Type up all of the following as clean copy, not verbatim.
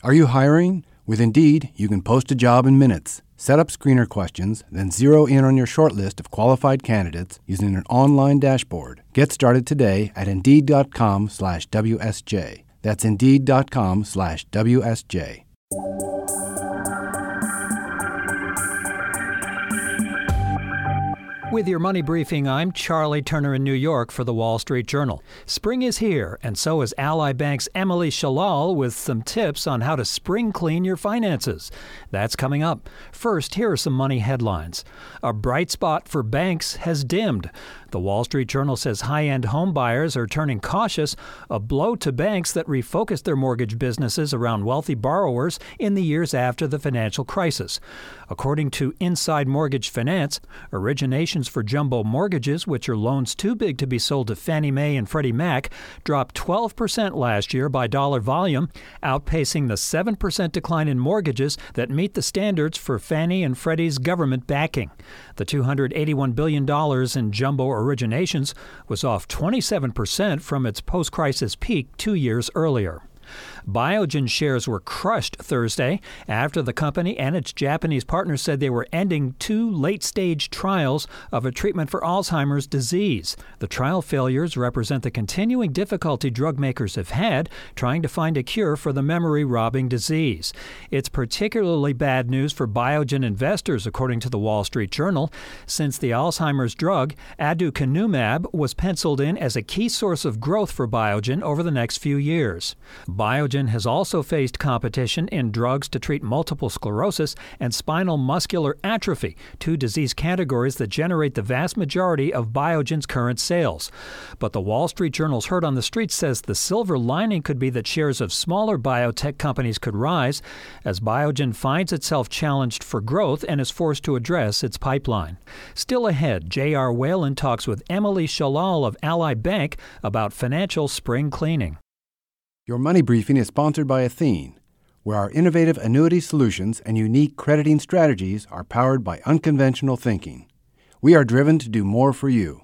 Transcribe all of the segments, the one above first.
Are you hiring? With Indeed, you can post a job in minutes. Set up screener questions, then zero in on your short list of qualified candidates using an online dashboard. Get started today at Indeed.com/WSJ. That's Indeed.com/WSJ. With your money briefing, I'm Charlie Turner in New York for the Wall Street Journal. Spring is here, and so is Ally Bank's Emily Shalal with some tips on how to spring clean your finances. That's coming up. First, here are some money headlines. A bright spot for banks has dimmed. The Wall Street Journal says high-end home buyers are turning cautious, a blow to banks that refocused their mortgage businesses around wealthy borrowers in the years after the financial crisis. According to Inside Mortgage Finance, originations for jumbo mortgages, which are loans too big to be sold to Fannie Mae and Freddie Mac, dropped 12% last year by dollar volume, outpacing the 7% decline in mortgages that meet the standards for Fannie and Freddie's government backing. The $281 billion in jumbo originations was off 27% from its post-crisis peak 2 years earlier. Biogen shares were crushed Thursday after the company and its Japanese partners said they were ending 2 late-stage trials of a treatment for Alzheimer's disease. The trial failures represent the continuing difficulty drug makers have had trying to find a cure for the memory-robbing disease. It's particularly bad news for Biogen investors, according to the Wall Street Journal, since the Alzheimer's drug aducanumab was penciled in as a key source of growth for Biogen over the next few years. Biogen has also faced competition in drugs to treat multiple sclerosis and spinal muscular atrophy, 2 disease categories that generate the vast majority of Biogen's current sales. But the Wall Street Journal's Heard on the Street says the silver lining could be that shares of smaller biotech companies could rise as Biogen finds itself challenged for growth and is forced to address its pipeline. Still ahead, J.R. Whalen talks with Emily Shalal of Ally Bank about financial spring cleaning. Your money briefing is sponsored by Athene, where our innovative annuity solutions and unique crediting strategies are powered by unconventional thinking. We are driven to do more for you.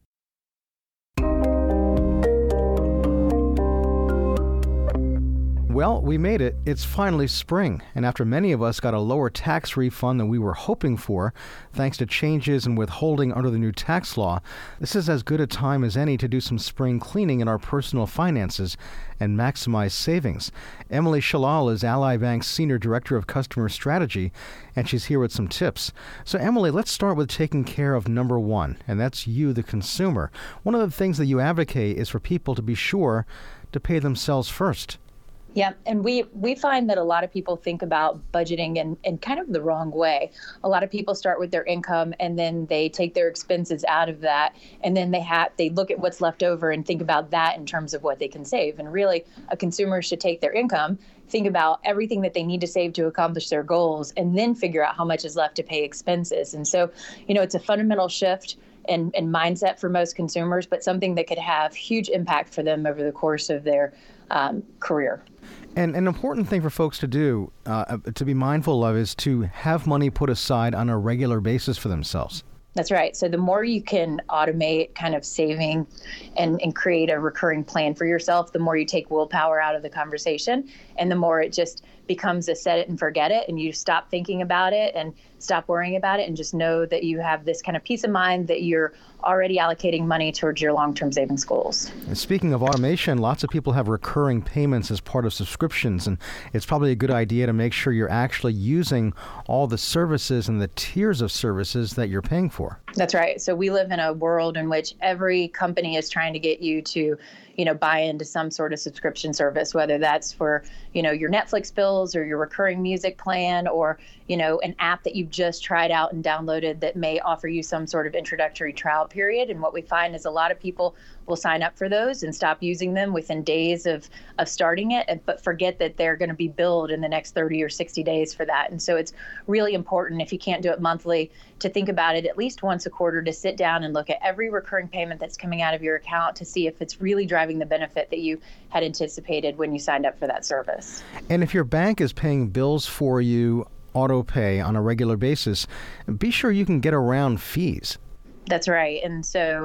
Well, we made it. It's finally spring, and after many of us got a lower tax refund than we were hoping for, thanks to changes in withholding under the new tax law, this is as good a time as any to do some spring cleaning in our personal finances and maximize savings. Emily Shalal is Ally Bank's Senior Director of Customer Strategy, and she's here with some tips. So, Emily, let's start with taking care of number one, and that's you, the consumer. One of the things that you advocate is for people to be sure to pay themselves first. Yeah, and we find that a lot of people think about budgeting in kind of the wrong way. A lot of people start with their income and then they take their expenses out of that, and then they look at what's left over and think about that in terms of what they can save. And really, a consumer should take their income, think about everything that they need to save to accomplish their goals, and then figure out how much is left to pay expenses. And so, it's a fundamental shift and mindset for most consumers, but something that could have huge impact for them over the course of their career. And an important thing for folks to do, to be mindful of, is to have money put aside on a regular basis for themselves. That's right. So the more you can automate kind of saving and create a recurring plan for yourself, the more you take willpower out of the conversation, and the more it just becomes a set it and forget it, and you stop thinking about it and stop worrying about it, and just know that you have this kind of peace of mind that you're already allocating money towards your long-term savings goals. And speaking of automation, lots of people have recurring payments as part of subscriptions, and it's probably a good idea to make sure you're actually using all the services and the tiers of services that you're paying for. That's right. So we live in a world in which every company is trying to get you to buy into some sort of subscription service, whether that's for, your Netflix bills or your recurring music plan, or, an app that you've just tried out and downloaded that may offer you some sort of introductory trial period. And what we find is a lot of people will sign up for those and stop using them within days of starting it, but forget that they're going to be billed in the next 30 or 60 days for that. And so it's really important, if you can't do it monthly, to think about it at least once a quarter, to sit down and look at every recurring payment that's coming out of your account to see if it's really driving the benefit that you had anticipated when you signed up for that service. And if your bank is paying bills for you auto pay on a regular basis, be sure you can get around fees. That's right. And so,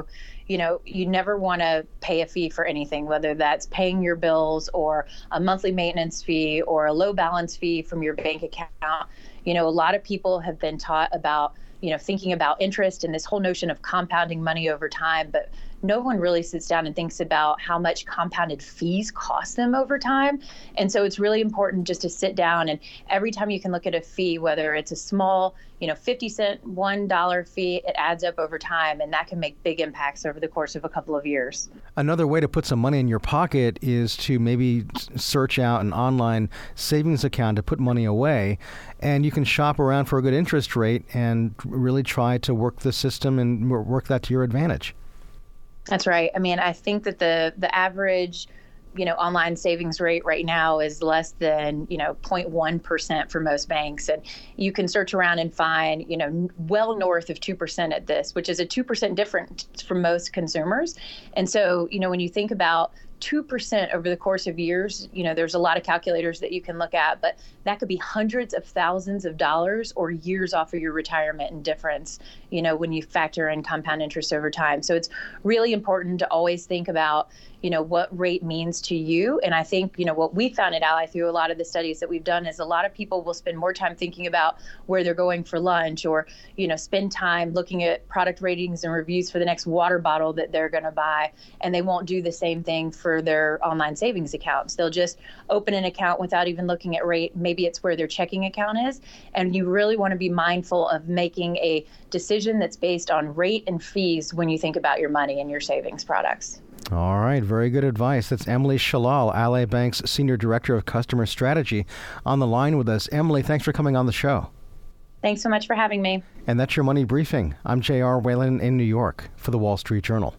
you never want to pay a fee for anything, whether that's paying your bills or a monthly maintenance fee or a low balance fee from your bank account. A lot of people have been taught about, thinking about interest and this whole notion of compounding money over time, but no one really sits down and thinks about how much compounded fees cost them over time. And so it's really important just to sit down, and every time you can look at a fee, whether it's a small, 50-cent, $1 fee, it adds up over time, and that can make big impacts over the course of a couple of years. Another way to put some money in your pocket is to maybe search out an online savings account to put money away, and you can shop around for a good interest rate and really try to work the system and work that to your advantage. That's right. I think that the average, online savings rate right now is less than, 0.1% for most banks. And you can search around and find, well north of 2% at this, which is a 2% difference from most consumers. And so, when you think about 2% over the course of years, there's a lot of calculators that you can look at, but that could be hundreds of thousands of dollars or years off of your retirement in difference, when you factor in compound interest over time. So it's really important to always think about, what rate means to you. And I think, what we found at Ally through a lot of the studies that we've done is a lot of people will spend more time thinking about where they're going for lunch, or, spend time looking at product ratings and reviews for the next water bottle that they're going to buy. And they won't do the same thing for their online savings accounts. They'll just open an account without even looking at rate. Maybe it's where their checking account is. And you really want to be mindful of making a decision that's based on rate and fees when you think about your money and your savings products. All right, very good advice. That's Emily Shalal, Ally Bank's Senior Director of Customer Strategy, on the line with us. Emily, thanks for coming on the show. Thanks so much for having me. And that's your Money Briefing. I'm J.R. Whalen in New York for the Wall Street Journal.